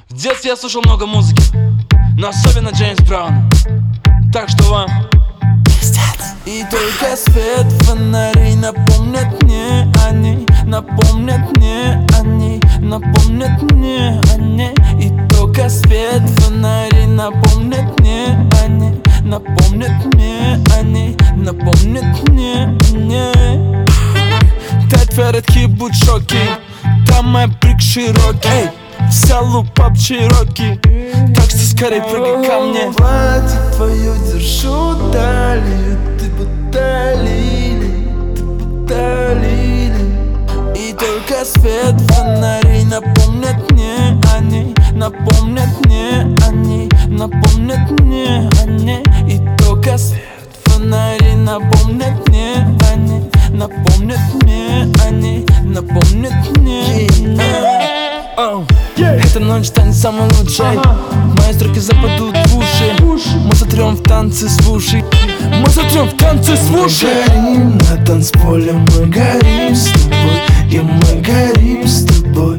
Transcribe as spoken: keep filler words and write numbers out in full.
В детстве я слушал много музыки, но особенно Джеймс Браун. Так что вам и только свет фонарей напомнят мне о ней, напомнят мне о ней, напомнят мне о ней. И только свет фонарей напомнят мне о ней, напомнят мне о ней, напомнят мне о ней. Тать веретки, будь в шоке, там мой брик широкий, вся лупа Чироки, так что скорей прыгай ко мне. Платье твое держу талию, ты будто лилия, ты будто лилия. И только свет фонарей напомнят мне о ней, напомнят мне о ней, напомнят мне о ней. И только свет фонарей напомнят мне о ней, напомнят мне о ней, напомнят мне о ней. Oh. Yeah. Эта ночь станет самой лучшей, ага. Мои строки западут в уши. Мы сотрем в танце с уши, мы сотрем в танце с уши. Мы горим на танцполе, мы горим с тобой, и мы горим с тобой,